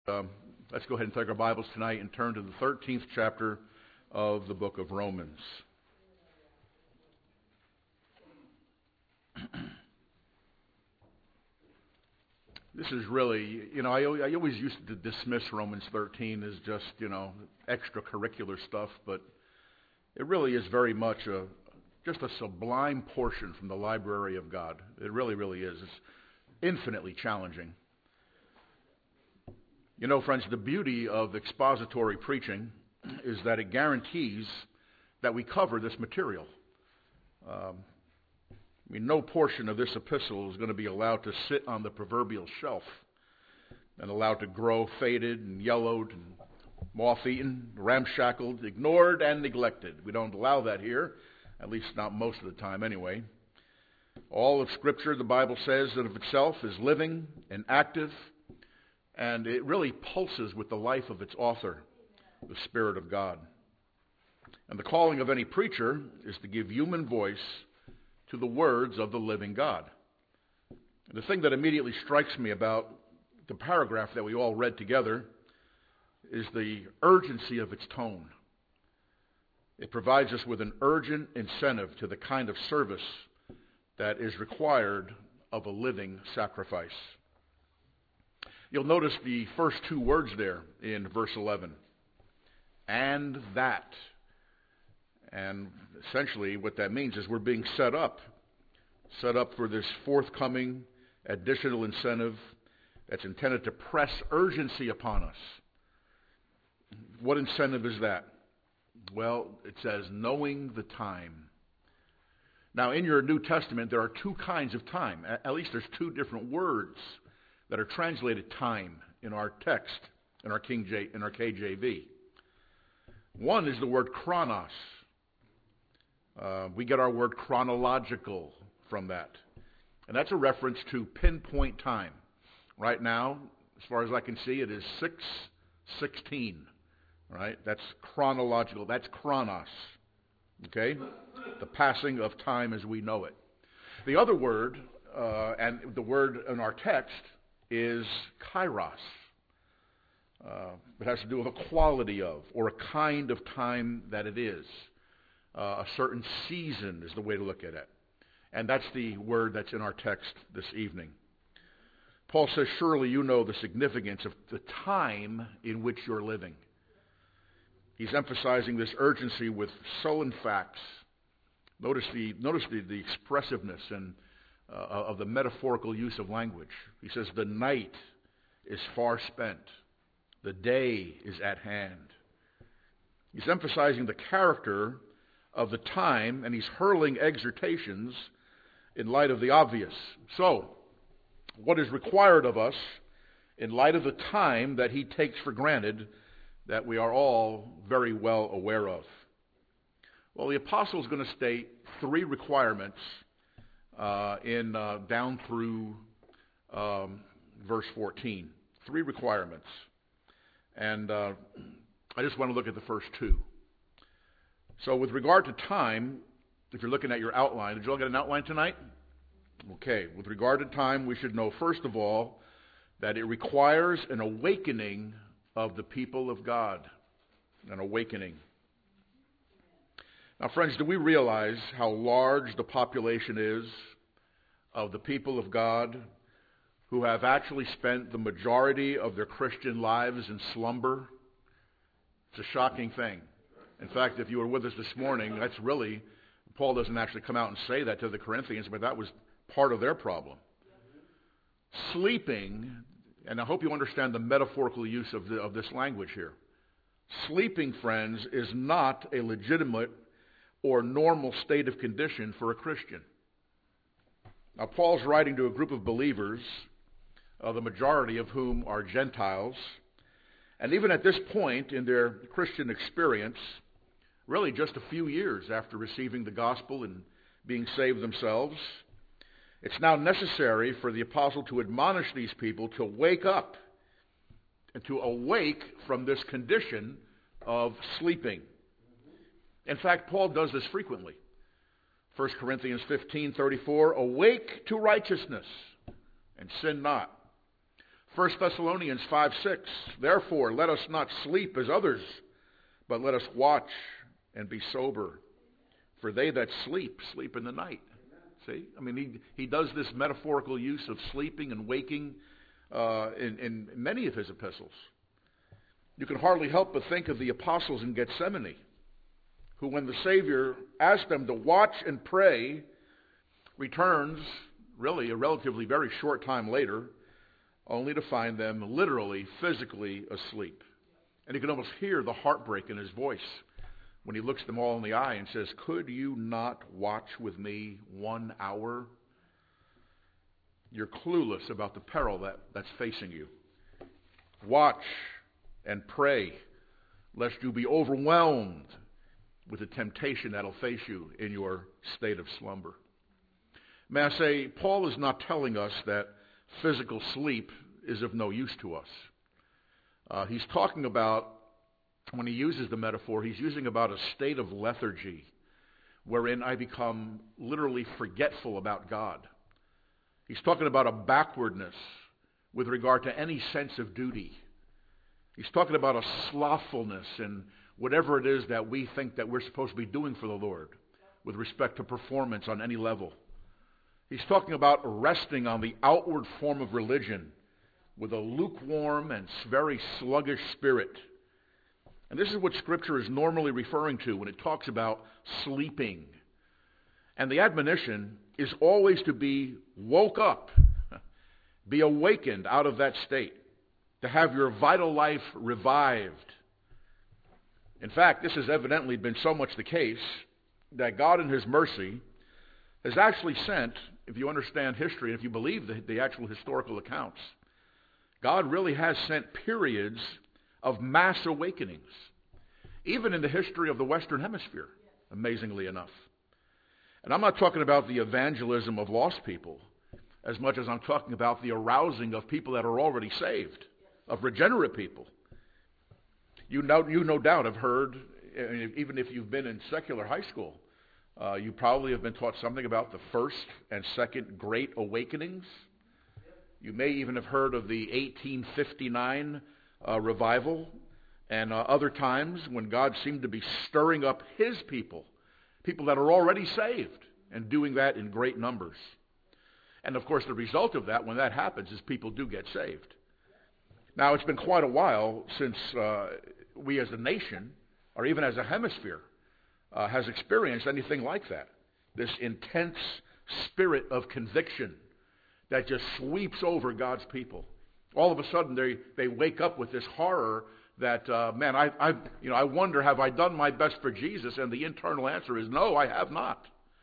Let's go ahead and take our Bibles tonight and turn to the 13th chapter of the book of Romans. This is really, I always used to dismiss Romans 13 as just, extracurricular stuff, but it really is very much just a sublime portion from the library of God. It really, really is. It's infinitely challenging. Friends, the beauty of expository preaching is that it guarantees that we cover this material. No portion of this epistle is going to be allowed to sit on the proverbial shelf and allowed to grow faded and yellowed and moth-eaten, ramshackled, ignored, and neglected. We don't allow that here, at least not most of the time anyway. All of Scripture, the Bible says, that of itself is living and active, and it really pulses with the life of its author, the Spirit of God. And the calling of any preacher is to give human voice to the words of the living God. And the thing that immediately strikes me about the paragraph that we all read together is the urgency of its tone. It provides us with an urgent incentive to the kind of service that is required of a living sacrifice. You'll notice the first two words there in verse 11. And that. And essentially what that means is we're being set up for this forthcoming additional incentive that's intended to press urgency upon us. What incentive is that? Well, it says, knowing the time. Now, in your New Testament, there are two kinds of time. At least there's two different words that are translated time in our text, in our KJV. One is the word chronos. We get our word chronological from that. And that's a reference to pinpoint time. Right now, as far as I can see, it is 6:16. Right? That's chronological. That's chronos. Okay? The passing of time as we know it. The other word, and the word in our text, is kairos. It has to do with a quality of, or a kind of time that it is. A certain season is the way to look at it. And that's the word that's in our text this evening. Paul says, surely you know the significance of the time in which you're living. He's emphasizing this urgency with sullen facts. Notice the expressiveness and of the metaphorical use of language. He says, the night is far spent. The day is at hand. He's emphasizing the character of the time, and he's hurling exhortations in light of the obvious. So, what is required of us in light of the time that he takes for granted that we are all very well aware of? Well, the apostle is going to state three requirements down through verse 14. Three requirements. And I just want to look at the first two. So with regard to time, if you're looking at your outline, did you all get an outline tonight? Okay, with regard to time, we should know first of all that it requires an awakening of the people of God. An awakening. Now, friends, do we realize how large the population is of the people of God who have actually spent the majority of their Christian lives in slumber? It's a shocking thing. In fact, if you were with us this morning, that's really, Paul doesn't actually come out and say that to the Corinthians, but that was part of their problem. Sleeping, and I hope you understand the metaphorical use of this language here. Sleeping, friends, is not a legitimate or normal state of condition for a Christian. Now, Paul's writing to a group of believers, the majority of whom are Gentiles, and even at this point in their Christian experience, really just a few years after receiving the gospel and being saved themselves, it's now necessary for the apostle to admonish these people to wake up and to awake from this condition of sleeping. In fact, Paul does this frequently. 1 Corinthians 15:34, awake to righteousness and sin not. 1 Thessalonians 5:6, therefore let us not sleep as others, but let us watch and be sober. For they that sleep, sleep in the night. See? I mean, he does this metaphorical use of sleeping and waking in many of his epistles. You can hardly help but think of the apostles in Gethsemane, who, when the Savior asked them to watch and pray, returns, really a relatively very short time later, only to find them literally, physically asleep. And you can almost hear the heartbreak in his voice when he looks them all in the eye and says, could you not watch with me 1 hour? You're clueless about the peril that's facing you. Watch and pray, lest you be overwhelmed with the temptation that'll face you in your state of slumber. May I say, Paul is not telling us that physical sleep is of no use to us. He's talking about, when he uses the metaphor, he's using about a state of lethargy wherein I become literally forgetful about God. He's talking about a backwardness with regard to any sense of duty. He's talking about a slothfulness in whatever it is that we think that we're supposed to be doing for the Lord with respect to performance on any level. He's talking about resting on the outward form of religion with a lukewarm and very sluggish spirit. And this is what Scripture is normally referring to when it talks about sleeping. And the admonition is always to be woke up, be awakened out of that state, to have your vital life revived. In fact, this has evidently been so much the case that God in His mercy has actually sent, if you understand history, if you believe the actual historical accounts, God really has sent periods of mass awakenings, even in the history of the Western Hemisphere, amazingly enough. And I'm not talking about the evangelism of lost people as much as I'm talking about the arousing of people that are already saved, of regenerate people. You no doubt have heard, even if you've been in secular high school, you probably have been taught something about the first and second Great Awakenings. You may even have heard of the 1859 revival and other times when God seemed to be stirring up His people that are already saved, and doing that in great numbers. And of course the result of that, when that happens, is people do get saved. Now, it's been quite a while since we as a nation, or even as a hemisphere, has experienced anything like that. This intense spirit of conviction that just sweeps over God's people. All of a sudden, they wake up with this horror that, man, I wonder, have I done my best for Jesus? And the internal answer is, no, I have not.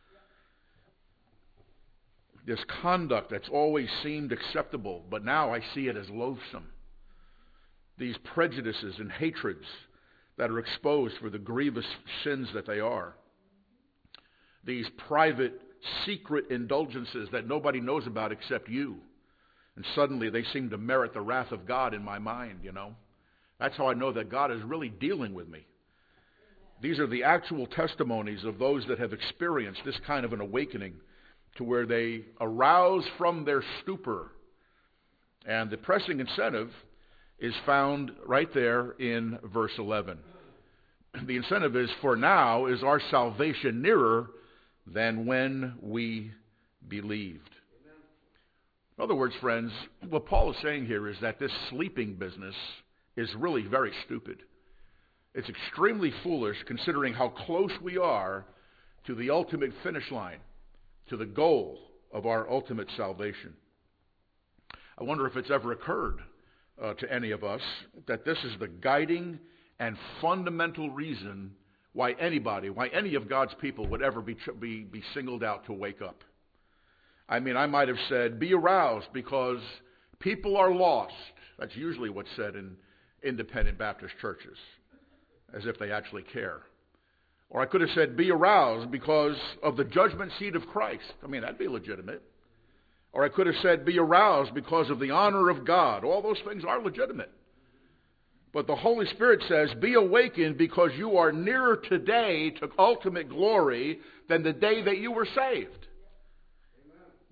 This conduct that's always seemed acceptable, but now I see it as loathsome. These prejudices and hatreds that are exposed for the grievous sins that they are. These private, secret indulgences that nobody knows about except you. And suddenly they seem to merit the wrath of God in my mind, you know. That's how I know that God is really dealing with me. These are the actual testimonies of those that have experienced this kind of an awakening to where they arouse from their stupor. And the pressing incentive is found right there in verse 11. The incentive is, for now is our salvation nearer than when we believed. In other words, friends, what Paul is saying here is that this sleeping business is really very stupid. It's extremely foolish considering how close we are to the ultimate finish line, to the goal of our ultimate salvation. I wonder if it's ever occurred to any of us that this is the guiding and fundamental reason why any of God's people would ever be singled out to wake up. I mean, I might have said, be aroused because people are lost. That's usually what's said in independent Baptist churches, as if they actually care. Or I could have said, be aroused because of the judgment seat of Christ. I mean, that'd be legitimate. Or I could have said, be aroused because of the honor of God. All those things are legitimate. But the Holy Spirit says, be awakened because you are nearer today to ultimate glory than the day that you were saved.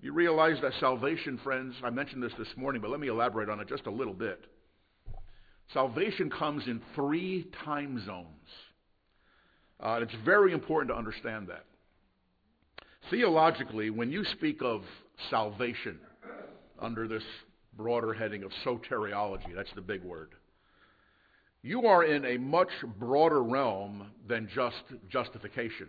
You realize that salvation, friends, I mentioned this morning, but let me elaborate on it just a little bit. Salvation comes in 3 time zones. It's very important to understand that. Theologically, when you speak of salvation under this broader heading of soteriology, that's the big word, you are in a much broader realm than just justification.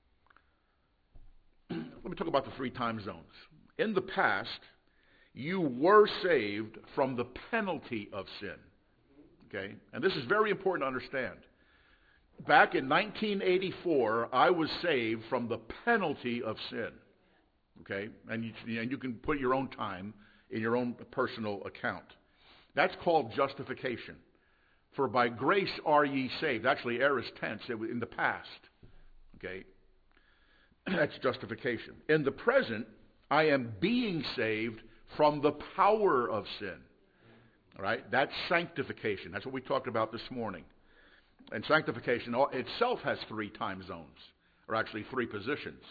Let me talk about the 3 time zones. In the past, you were saved from the penalty of sin. Okay? And this is very important to understand. Back in 1984, I was saved from the penalty of sin. Okay? And you can put your own time in your own personal account. That's called justification. For by grace are ye saved. Actually, aorist tense, in the past. Okay? That's justification. In the present, I am being saved from the power of sin. All right? That's sanctification. That's what we talked about this morning. And sanctification itself has 3 time zones, or actually 3 positions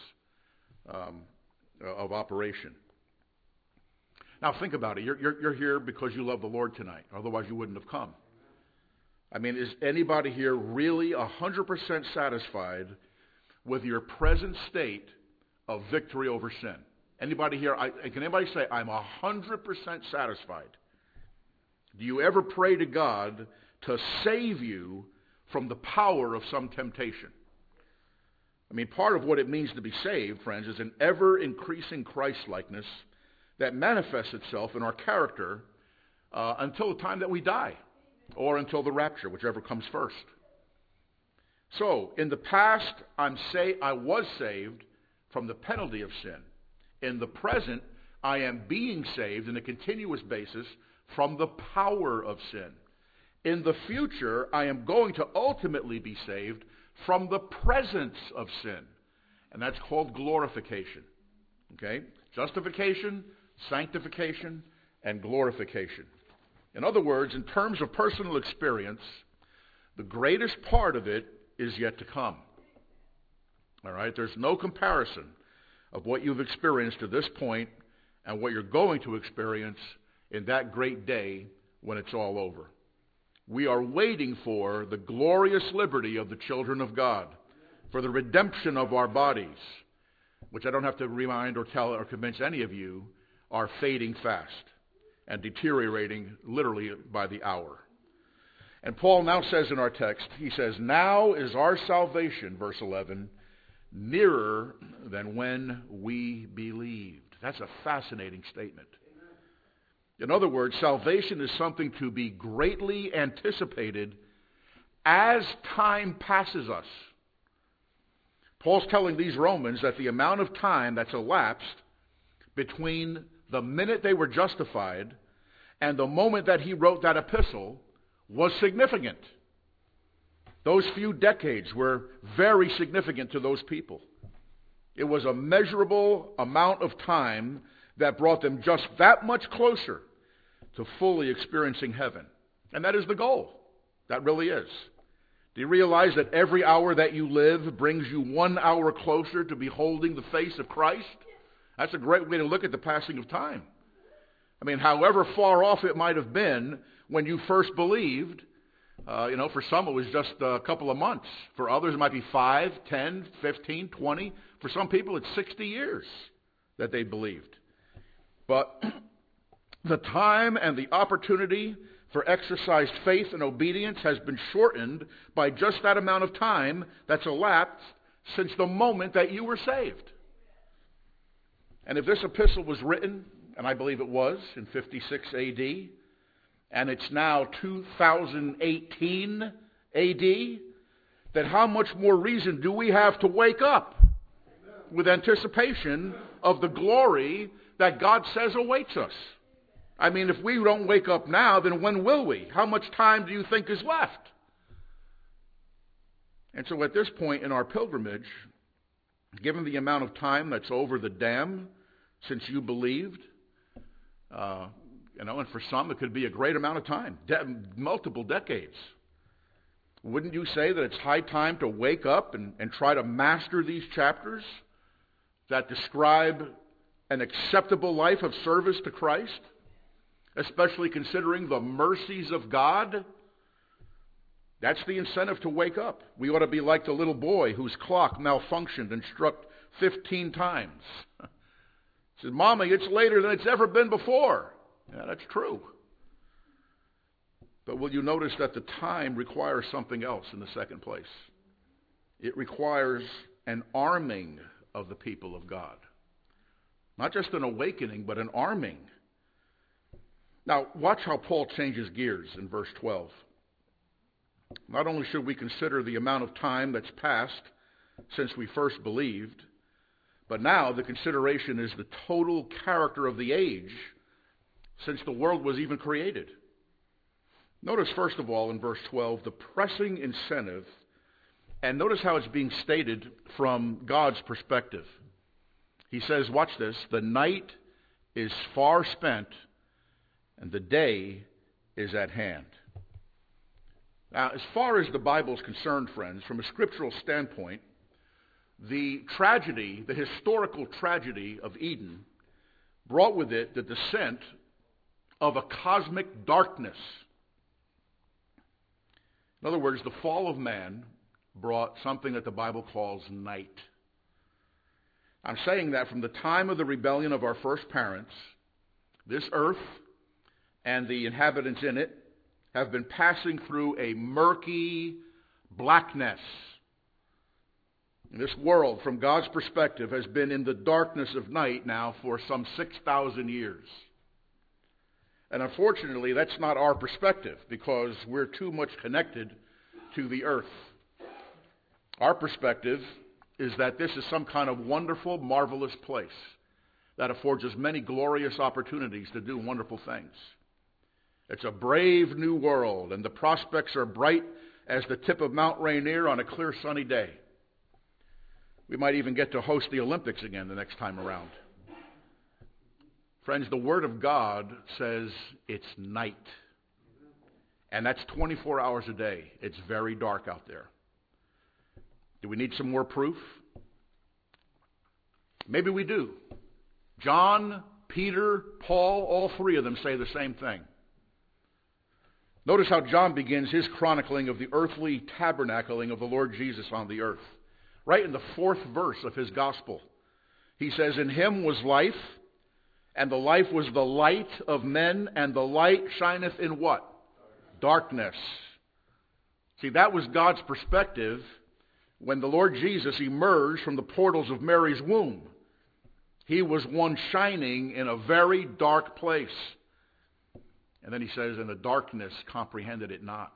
of operation. Now think about it. You're here because you love the Lord tonight. Otherwise you wouldn't have come. I mean, is anybody here really 100% satisfied with your present state of victory over sin? Anybody here, can anybody say, I'm 100% satisfied? Do you ever pray to God to save you from the power of some temptation? I mean, part of what it means to be saved, friends, is an ever-increasing Christ-likeness that manifests itself in our character until the time that we die, or until the rapture, whichever comes first. So, in the past, I was saved from the penalty of sin. In the present, I am being saved on a continuous basis from the power of sin. In the future, I am going to ultimately be saved from the presence of sin. And that's called glorification. Okay? Justification, sanctification, and glorification. In other words, in terms of personal experience, the greatest part of it is yet to come. All right? There's no comparison of what you've experienced to this point and what you're going to experience in that great day when it's all over. We are waiting for the glorious liberty of the children of God, for the redemption of our bodies, which I don't have to remind or tell or convince any of you are fading fast and deteriorating literally by the hour. And Paul now says in our text, he says, now is our salvation, verse 11, nearer than when we believed. That's a fascinating statement. In other words, salvation is something to be greatly anticipated as time passes us. Paul's telling these Romans that the amount of time that's elapsed between the minute they were justified and the moment that he wrote that epistle was significant. Those few decades were very significant to those people. It was a measurable amount of time that brought them just that much closer to fully experiencing heaven. And that is the goal. That really is. Do you realize that every hour that you live brings you 1 hour closer to beholding the face of Christ? That's a great way to look at the passing of time. I mean, however far off it might have been when you first believed, for some it was just a couple of months. For others it might be 5, 10, 15, 20. For some people it's 60 years that they believed. But the time and the opportunity for exercised faith and obedience has been shortened by just that amount of time that's elapsed since the moment that you were saved. And if this epistle was written, and I believe it was, in 56 A.D., and it's now 2018 A.D., then how much more reason do we have to wake up with anticipation of the glory that God says awaits us? I mean, if we don't wake up now, then when will we? How much time do you think is left? And so at this point in our pilgrimage, given the amount of time that's over the dam since you believed, and for some it could be a great amount of time, multiple decades. Wouldn't you say that it's high time to wake up and try to master these chapters that describe an acceptable life of service to Christ, especially considering the mercies of God? That's the incentive to wake up. We ought to be like the little boy whose clock malfunctioned and struck 15 times. He says, Mommy, it's later than it's ever been before. Yeah, that's true. But will you notice that the time requires something else in the second place? It requires an arming of the people of God. Not just an awakening, but an arming. Now, watch how Paul changes gears in verse 12. Not only should we consider the amount of time that's passed since we first believed, but now the consideration is the total character of the age since the world was even created. Notice, first of all, in verse 12, the pressing incentive, and notice how it's being stated from God's perspective. He says, watch this, the night is far spent, and the day is at hand. Now, as far as the Bible is concerned, friends, from a scriptural standpoint, the tragedy, the historical tragedy of Eden, brought with it the descent of a cosmic darkness. In other words, the fall of man brought something that the Bible calls night. I'm saying that from the time of the rebellion of our first parents, this earth and the inhabitants in it have been passing through a murky blackness. This world, from God's perspective, has been in the darkness of night now for some 6,000 years. And unfortunately, that's not our perspective because we're too much connected to the earth. Our perspective is that this is some kind of wonderful, marvelous place that affords us many glorious opportunities to do wonderful things. It's a brave new world, and the prospects are bright as the tip of Mount Rainier on a clear, sunny day. We might even get to host the Olympics again the next time around. Friends, the Word of God says it's night. And that's 24 hours a day. It's very dark out there. Do we need some more proof? Maybe we do. John, Peter, Paul, all three of them say the same thing. Notice how John begins his chronicling of the earthly tabernacling of the Lord Jesus on the earth. Right in the 4th verse of his gospel. He says, in him was life, and the life was the light of men, and the light shineth in what? Darkness. See, that was God's perspective when the Lord Jesus emerged from the portals of Mary's womb. He was one shining in a very dark place. And then he says, and the darkness comprehended it not.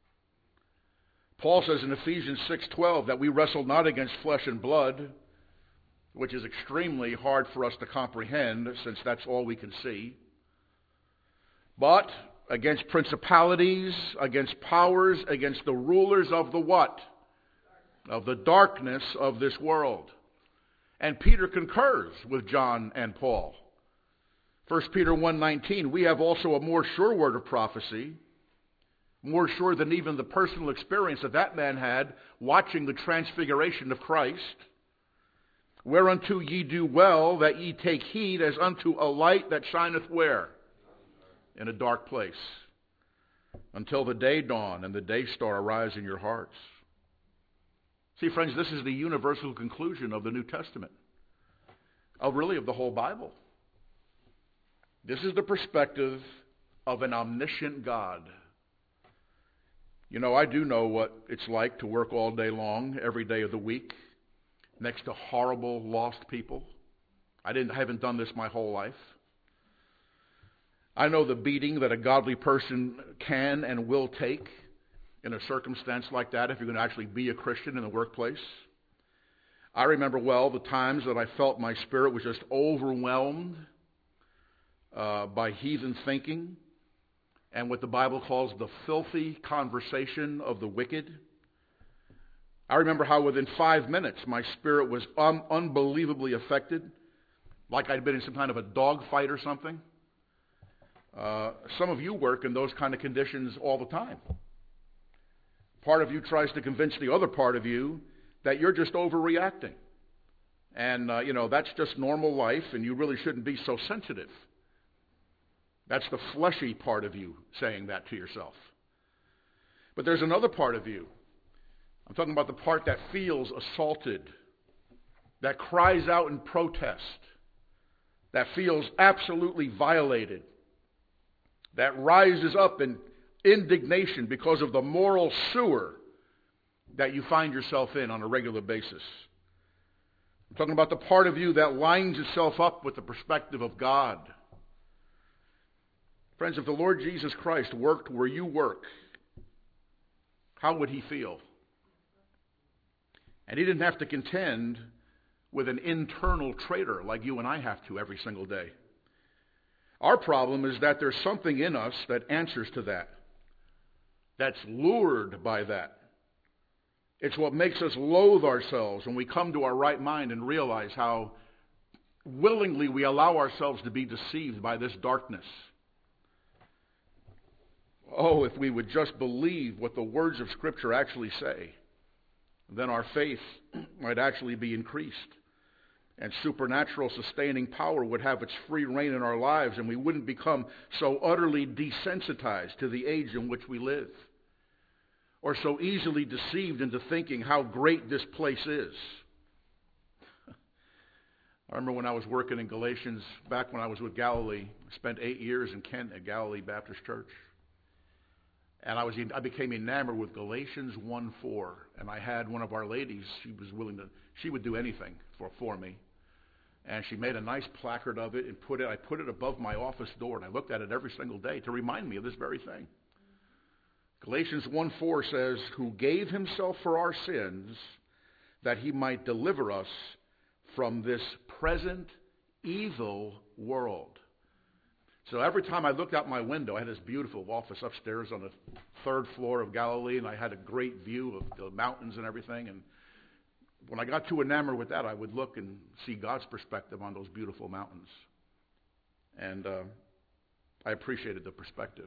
Paul says in Ephesians 6:12 that we wrestle not against flesh and blood, which is extremely hard for us to comprehend since that's all we can see, but against principalities, against powers, against the rulers of the what? Of the darkness of this world. And Peter concurs with John and Paul. 1 Peter 1:19, we have also a more sure word of prophecy, more sure than even the personal experience that man had watching the transfiguration of Christ, whereunto ye do well that ye take heed as unto a light that shineth where? In a dark place, until the day dawn and the day star arise in your hearts. See, friends, this is the universal conclusion of the New Testament, of the whole Bible. This is the perspective of an omniscient God. You know, I do know what it's like to work all day long, every day of the week, next to horrible, lost people. I haven't done this my whole life. I know the beating that a godly person can and will take in a circumstance like that if you're going to actually be a Christian in the workplace. I remember well the times that I felt my spirit was just overwhelmed by heathen thinking and what the Bible calls the filthy conversation of the wicked. I remember how within 5 minutes my spirit was unbelievably affected, like I'd been in some kind of a dogfight or something. Some of you work in those kind of conditions all the time. Part of you tries to convince the other part of you that you're just overreacting. And, that's just normal life, and you really shouldn't be so sensitive. That's the fleshy part of you saying that to yourself. But there's another part of you. I'm talking about the part that feels assaulted, that cries out in protest, that feels absolutely violated, that rises up in indignation because of the moral sewer that you find yourself in on a regular basis. I'm talking about the part of you that lines itself up with the perspective of God. Friends, if the Lord Jesus Christ worked where you work, how would he feel? And he didn't have to contend with an internal traitor like you and I have to every single day. Our problem is that there's something in us that answers to that, that's lured by that. It's what makes us loathe ourselves when we come to our right mind and realize how willingly we allow ourselves to be deceived by this darkness. Oh, if we would just believe what the words of Scripture actually say, then our faith might actually be increased. And supernatural sustaining power would have its free reign in our lives, and we wouldn't become so utterly desensitized to the age in which we live, or so easily deceived into thinking how great this place is. I remember when I was working in Galatians, back when I was with Galilee, I spent 8 years in Kent at Galilee Baptist Church. And I became enamored with Galatians 1:4. And I had one of our ladies, she would do anything for me. And she made a nice placard of it and I put it above my office door, and I looked at it every single day to remind me of this very thing. Galatians 1:4 says, who gave himself for our sins that he might deliver us from this present evil world. So every time I looked out my window, I had this beautiful office upstairs on the 3rd floor of Galilee, and I had a great view of the mountains and everything. And when I got too enamored with that, I would look and see God's perspective on those beautiful mountains. And I appreciated the perspective.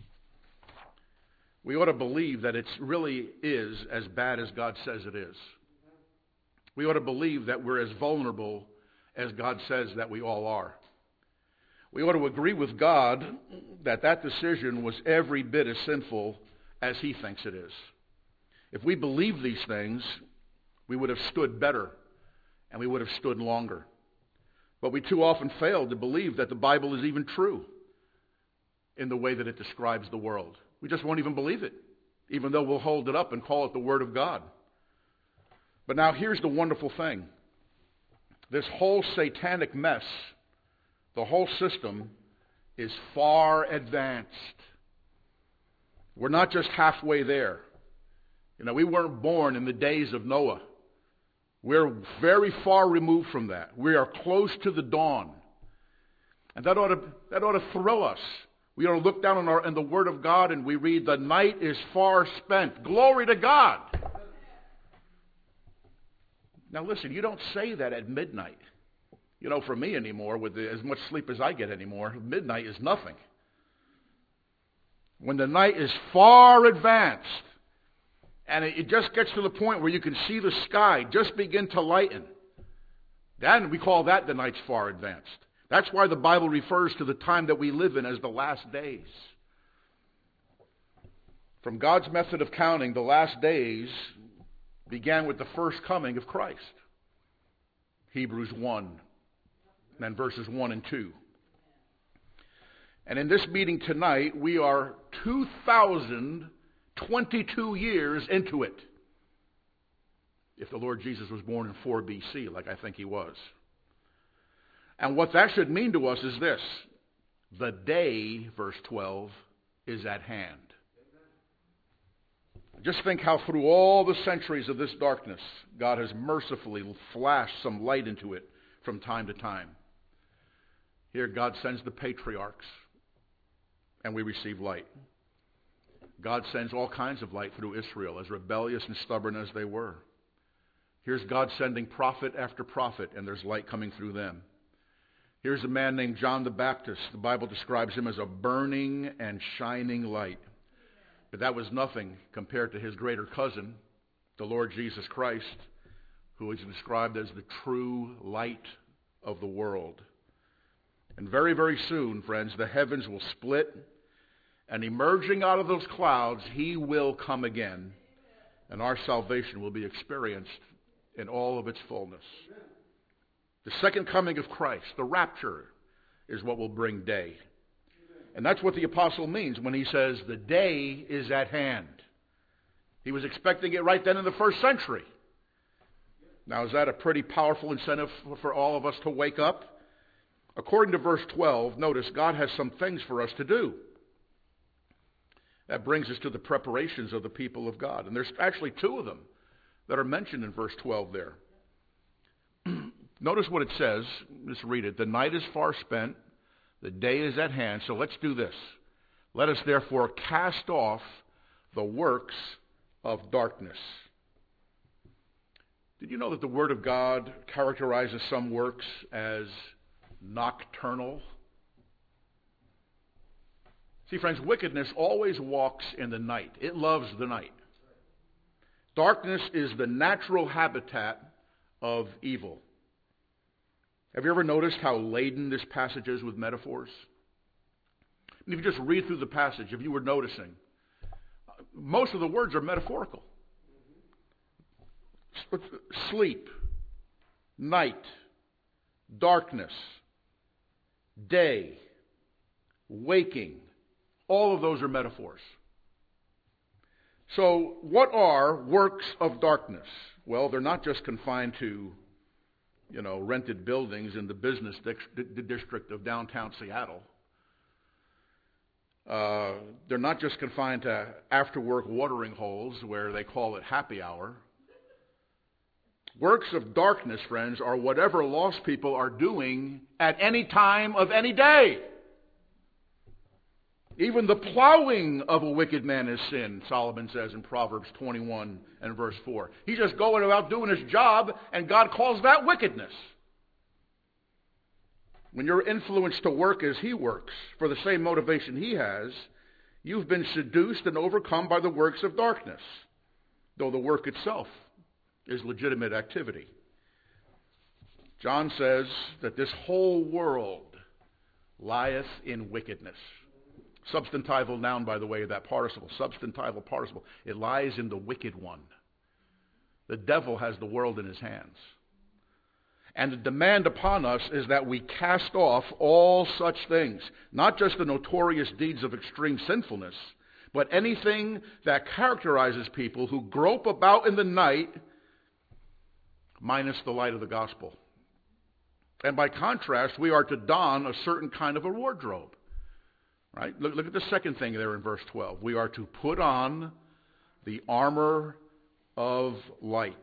We ought to believe that it really is as bad as God says it is. We ought to believe that we're as vulnerable as God says that we all are. We ought to agree with God that decision was every bit as sinful as he thinks it is. If we believe these things, we would have stood better and we would have stood longer. But we too often fail to believe that the Bible is even true in the way that it describes the world. We just won't even believe it, even though we'll hold it up and call it the Word of God. But now here's the wonderful thing. This whole satanic mess, the whole system, is far advanced. We're not just halfway there. We weren't born in the days of Noah. We're very far removed from that. We are close to the dawn. And that ought to thrill us. We ought to look down in the Word of God and we read, the night is far spent. Glory to God. Now listen, you don't say that at midnight. For me anymore, with as much sleep as I get anymore, midnight is nothing. When the night is far advanced, and it just gets to the point where you can see the sky just begin to lighten, then we call that the night's far advanced. That's why the Bible refers to the time that we live in as the last days. From God's method of counting, the last days began with the first coming of Christ. Hebrews 1. And then verses 1 and 2. And in this meeting tonight, we are 2,022 years into it. If the Lord Jesus was born in 4 BC, like I think he was. And what that should mean to us is this. The day, verse 12, is at hand. Just think how through all the centuries of this darkness, God has mercifully flashed some light into it from time to time. Here, God sends the patriarchs, and we receive light. God sends all kinds of light through Israel, as rebellious and stubborn as they were. Here's God sending prophet after prophet, and there's light coming through them. Here's a man named John the Baptist. The Bible describes him as a burning and shining light. But that was nothing compared to his greater cousin, the Lord Jesus Christ, who is described as the true light of the world. And very, very soon, friends, the heavens will split, and emerging out of those clouds, he will come again, and our salvation will be experienced in all of its fullness. The second coming of Christ, the rapture, is what will bring day. And that's what the apostle means when he says the day is at hand. He was expecting it right then in the first century. Now, is that a pretty powerful incentive for all of us to wake up? According to verse 12, notice God has some things for us to do. That brings us to the preparations of the people of God. And there's actually two of them that are mentioned in verse 12 there. Notice what it says. Let's read it. The night is far spent. The day is at hand. So let's do this. Let us therefore cast off the works of darkness. Did you know that the Word of God characterizes some works as nocturnal? See, friends, wickedness always walks in the night. It loves the night. Darkness is the natural habitat of evil. Have you ever noticed how laden this passage is with metaphors? And if you just read through the passage, if you were noticing, most of the words are metaphorical. Sleep, night, darkness, day, waking, all of those are metaphors. So what are works of darkness? Well, they're not just confined to, rented buildings in the business district of downtown Seattle. They're not just confined to after-work watering holes where they call it happy hour. Works of darkness, friends, are whatever lost people are doing at any time of any day. Even the plowing of a wicked man is sin, Solomon says in Proverbs 21 and verse 4. He's just going about doing his job, and God calls that wickedness. When you're influenced to work as he works, for the same motivation he has, you've been seduced and overcome by the works of darkness, though the work itself is legitimate activity. John says that this whole world lieth in wickedness. Substantival noun, by the way, that participle, substantival participle. It lies in the wicked one. The devil has the world in his hands. And the demand upon us is that we cast off all such things, not just the notorious deeds of extreme sinfulness, but anything that characterizes people who grope about in the night minus the light of the gospel. And by contrast, we are to don a certain kind of a wardrobe. Right? Look at the second thing there in verse 12. We are to put on the armor of light.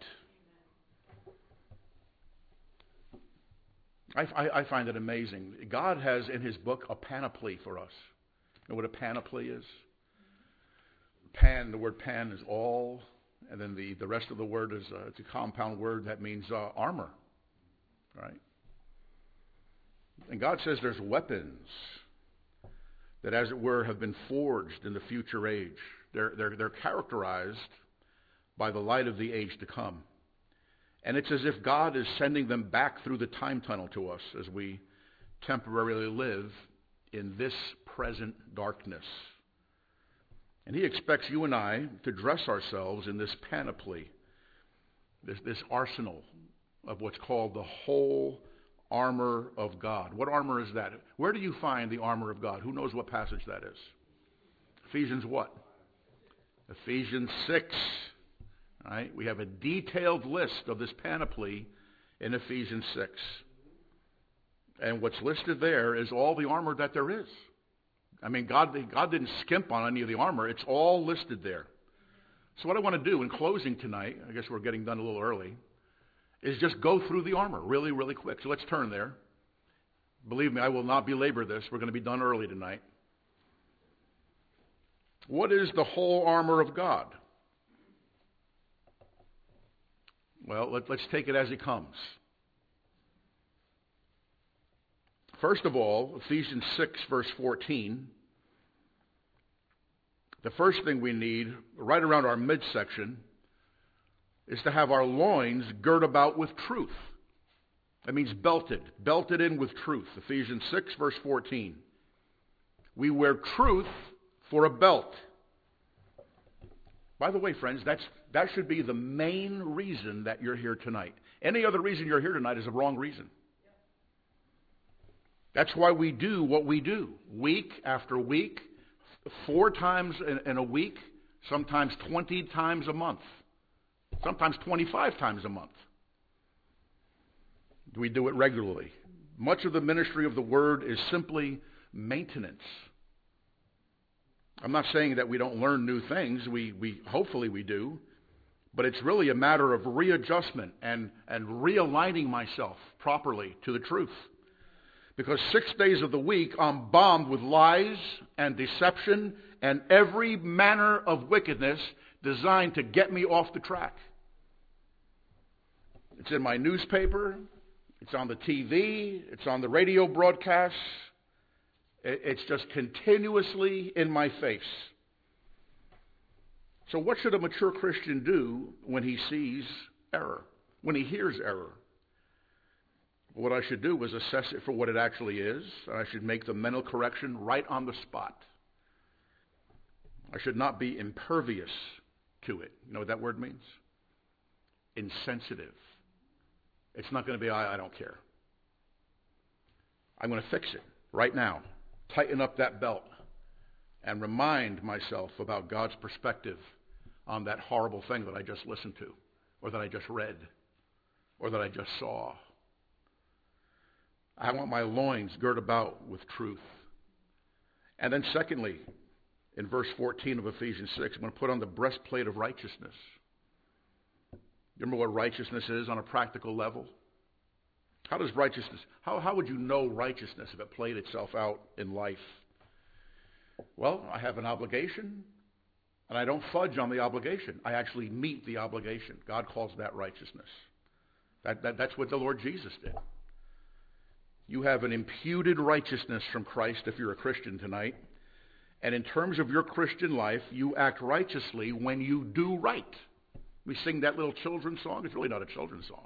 I find it amazing. God has in his book a panoply for us. You know what a panoply is? The word pan is all, and then the rest of the word is it's a compound word that means armor. Right? And God says there's weapons that, as it were, have been forged in the future age. They're characterized by the light of the age to come. And it's as if God is sending them back through the time tunnel to us as we temporarily live in this present darkness. And he expects you and I to dress ourselves in this panoply, this arsenal of what's called the whole armor of God. What armor is that? Where do you find the armor of God? Who knows what passage that is? Ephesians what? Ephesians 6. Right? We have a detailed list of this panoply in Ephesians 6. And what's listed there is all the armor that there is. I mean, God didn't skimp on any of the armor. It's all listed there. So what I want to do in closing tonight, I guess we're getting done a little early, is just go through the armor really, really quick. So let's turn there. Believe me, I will not belabor this. We're going to be done early tonight. What is the whole armor of God? Well, let's take it as it comes. First of all, Ephesians 6, verse 14. The first thing we need, right around our midsection, is to have our loins girt about with truth. That means belted in with truth. Ephesians 6, verse 14. We wear truth for a belt. By the way, friends, that should be the main reason that you're here tonight. Any other reason you're here tonight is a wrong reason. That's why we do what we do, week after week, 4 times in a week, sometimes 20 times a month, sometimes 25 times a month. We do it regularly. Much of the ministry of the Word is simply maintenance. I'm not saying that we don't learn new things. We hopefully we do. But it's really a matter of readjustment and realigning myself properly to the truth. Because 6 days of the week, I'm bombed with lies and deception and every manner of wickedness designed to get me off the track. It's in my newspaper. It's on the TV. It's on the radio broadcasts. It's just continuously in my face. So what should a mature Christian do when he sees error, when he hears error? What I should do is assess it for what it actually is, and I should make the mental correction right on the spot. I should not be impervious to it. You know what that word means? Insensitive. It's not going to be, I don't care. I'm going to fix it right now. Tighten up that belt and remind myself about God's perspective on that horrible thing that I just listened to, or that I just read, or that I just saw. I want my loins girt about with truth. And then secondly, in verse 14 of Ephesians 6, I'm going to put on the breastplate of righteousness. You remember what righteousness is on a practical level? How does righteousness, how would you know righteousness if it played itself out in life? Well, I have an obligation, and I don't fudge on the obligation. I actually meet the obligation. God calls that righteousness. That's what the Lord Jesus did. You have an imputed righteousness from Christ if you're a Christian tonight. And in terms of your Christian life, you act righteously when you do right. We sing that little children's song. It's really not a children's song.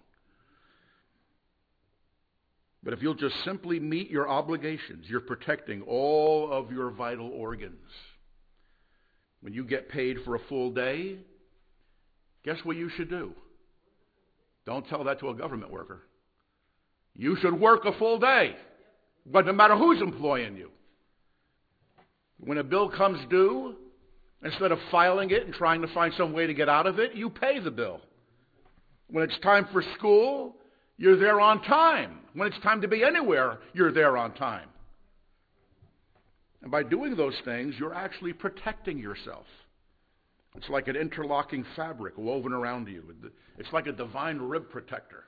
But if you'll just simply meet your obligations, you're protecting all of your vital organs. When you get paid for a full day, guess what you should do? Don't tell that to a government worker. You should work a full day, but no matter who's employing you. When a bill comes due, instead of filing it and trying to find some way to get out of it, you pay the bill. When it's time for school, you're there on time. When it's time to be anywhere, you're there on time. And by doing those things, you're actually protecting yourself. It's like an interlocking fabric woven around you. It's like a divine rib protector.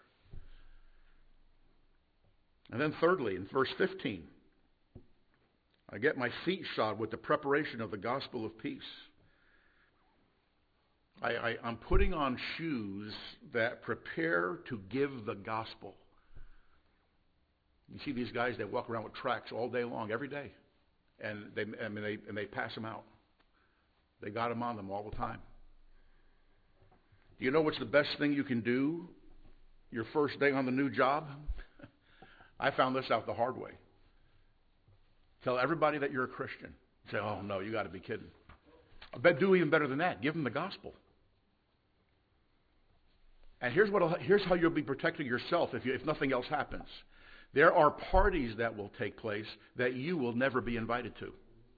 And then thirdly, in verse 15, I get my feet shod with the preparation of the gospel of peace. I'm putting on shoes that prepare to give the gospel. You see these guys, they walk around with tracts all day long, every day. And they pass them out. They got them on them all the time. Do you know what's the best thing you can do your first day on the new job? I found this out the hard way. Tell everybody that you're a Christian. Say, oh no, you got to be kidding. I bet do even better than that. Give them the gospel. And here's how you'll be protecting yourself if nothing else happens. There are parties that will take place that you will never be invited to.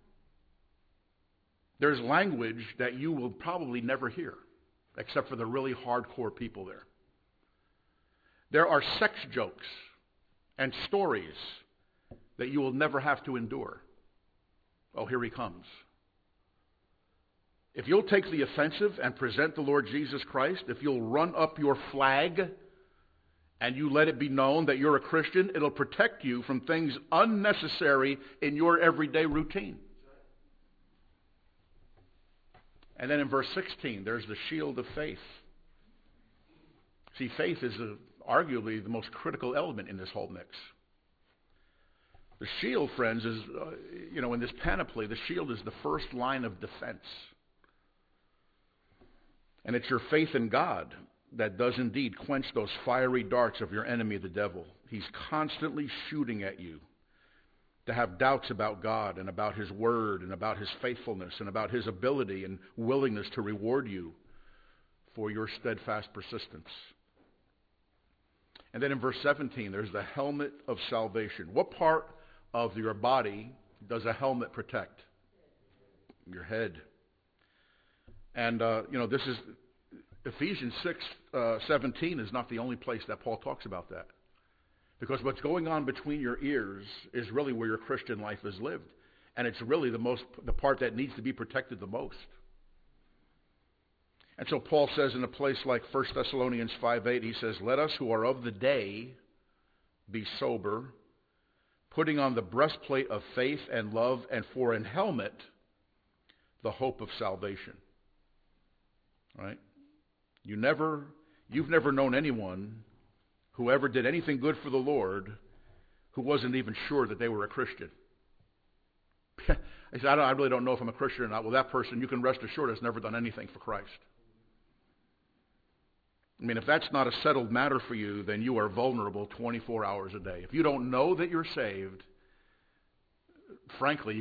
There's language that you will probably never hear, except for the really hardcore people there. There are sex jokes and stories that you will never have to endure. Oh, here he comes. If you'll take the offensive and present the Lord Jesus Christ, if you'll run up your flag and you let it be known that you're a Christian, it'll protect you from things unnecessary in your everyday routine. And then in verse 16, there's the shield of faith. See, faith is arguably the most critical element in this whole mix. The shield, friends, is, in this panoply, the shield is the first line of defense. And it's your faith in God that does indeed quench those fiery darts of your enemy, the devil. He's constantly shooting at you to have doubts about God and about His Word and about His faithfulness and about His ability and willingness to reward you for your steadfast persistence. And then in verse 17, there's the helmet of salvation. What part of your body does a helmet protect? Your head. And, this is Ephesians 6:17 is not the only place that Paul talks about that. Because what's going on between your ears is really where your Christian life is lived. And it's really the part that needs to be protected the most. And so Paul says in a place like 1 Thessalonians 5:8, he says, "Let us who are of the day be sober, putting on the breastplate of faith and love, and for an helmet, the hope of salvation." Right? You've never known anyone who ever did anything good for the Lord who wasn't even sure that they were a Christian. I said, I really don't know if I'm a Christian or not. Well, that person, you can rest assured, has never done anything for Christ. I mean, if that's not a settled matter for you, then you are vulnerable 24 hours a day. If you don't know that you're saved, frankly,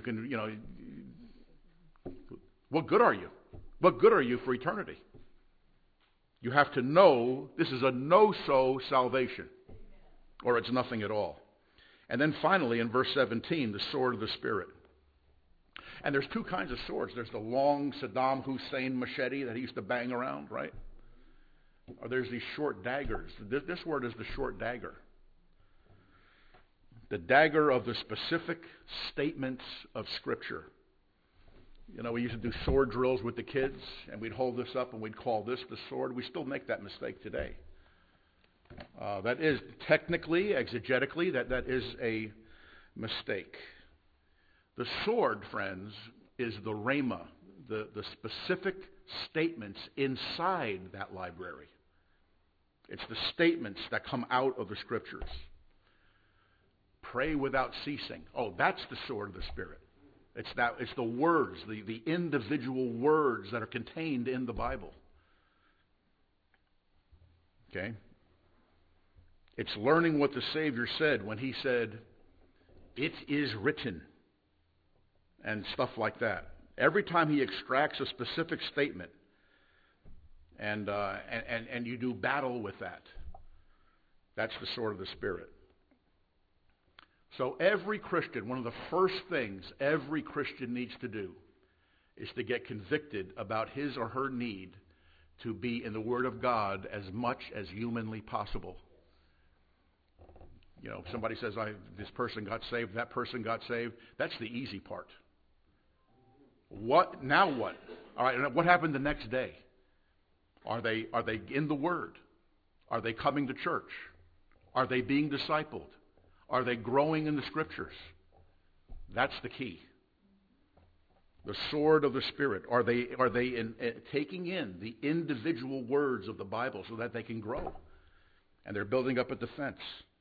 what good are you? What good are you for eternity? You have to know this is a no-so salvation, or it's nothing at all. And then finally, in verse 17, the sword of the Spirit. And there's two kinds of swords. There's the long Saddam Hussein machete that he used to bang around, right? Or there's these short daggers. This word is the short dagger. The dagger of the specific statements of Scripture. We used to do sword drills with the kids, and we'd hold this up and we'd call this the sword. We still make that mistake today. That is technically, exegetically, that is a mistake. The sword, friends, is the rhema, the specific statements inside that library. It's the statements that come out of the Scriptures. Pray without ceasing. Oh, that's the sword of the Spirit. It's the words, the individual words that are contained in the Bible. Okay? It's learning what the Savior said when He said, "It is written," and stuff like that. Every time He extracts a specific statement, and you do battle with that, that's the sword of the Spirit. So every Christian, one of the first things every Christian needs to do is to get convicted about his or her need to be in the Word of God as much as humanly possible. Somebody says, this person got saved, that person got saved. That's the easy part. What? Now what? All right, what happened the next day? Are they in the Word? Are they coming to church? Are they being discipled? Are they growing in the Scriptures? That's the key. The sword of the Spirit. Are they taking in the individual words of the Bible so that they can grow? And they're building up a defense.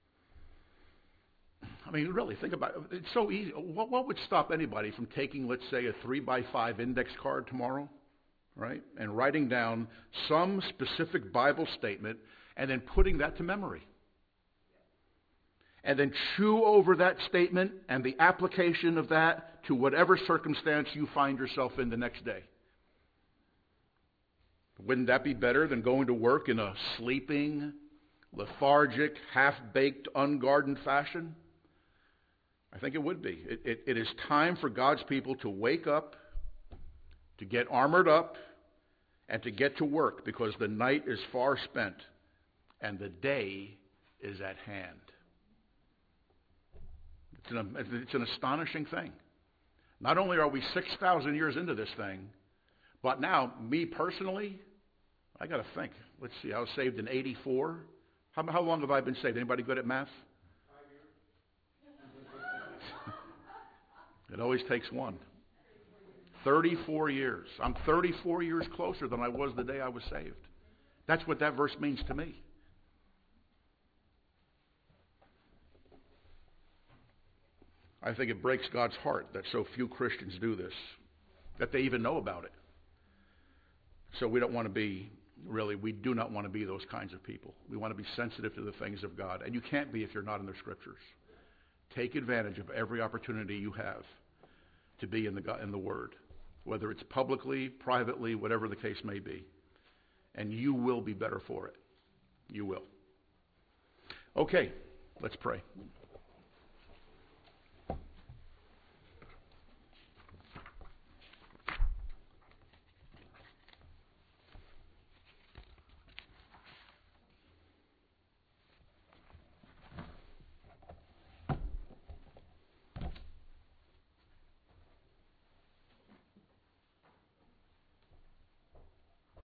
I mean, really, think about it. It's so easy. What would stop anybody from taking, let's say, a 3x5 index card tomorrow, right? And writing down some specific Bible statement and then putting that to memory? And then chew over that statement and the application of that to whatever circumstance you find yourself in the next day. Wouldn't that be better than going to work in a sleeping, lethargic, half-baked, ungardened fashion? I think it would be. It is time for God's people to wake up, to get armored up, and to get to work, because the night is far spent and the day is at hand. It's an astonishing thing. Not only are we 6,000 years into this thing, but now, me personally, I got to think. Let's see, I was saved in 84. How long have I been saved? Anybody good at math? 5 years. It always takes one. 34 years. I'm 34 years closer than I was the day I was saved. That's what that verse means to me. I think it breaks God's heart that so few Christians do this, that they even know about it. So we don't want to be Really, we do not want to be those kinds of people. We want to be sensitive to the things of God. And you can't be if you're not in the Scriptures. Take advantage of every opportunity you have to be in the Word, whether it's publicly, privately, whatever the case may be. And you will be better for it. You will. Okay, let's pray.